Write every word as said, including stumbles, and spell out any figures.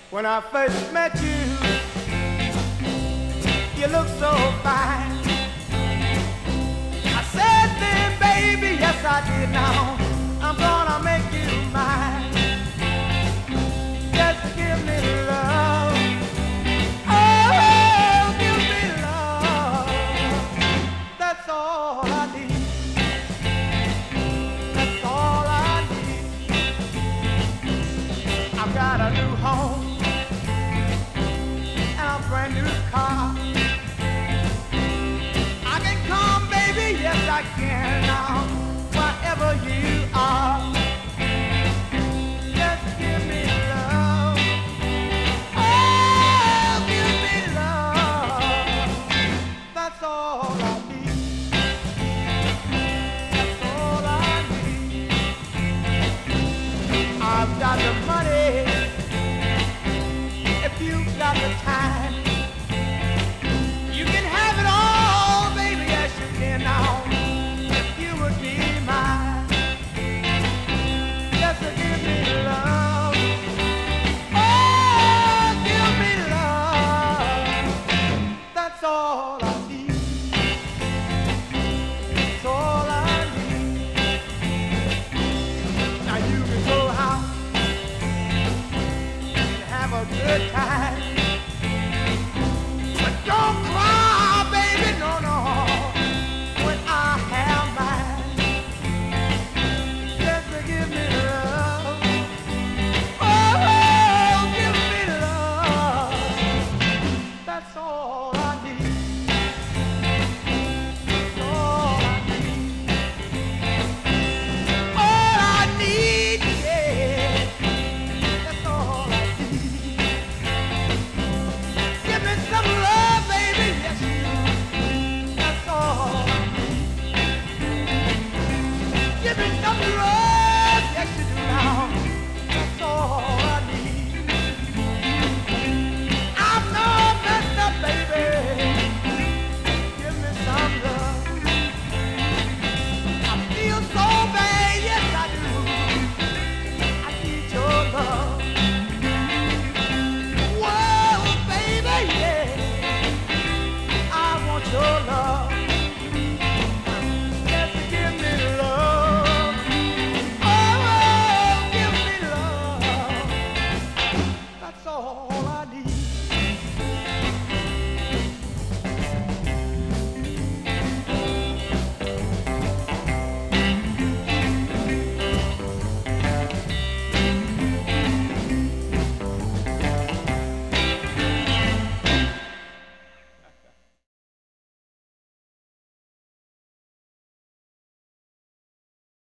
When I first met you, you looked so fine. I said then, baby, yes I did. Now I'm gonna make you mine. Just give me love. Oh, give me love. That's all I need. That's all I need. I've got a new home and a brand new car. I can come, baby, yes I can now, wherever you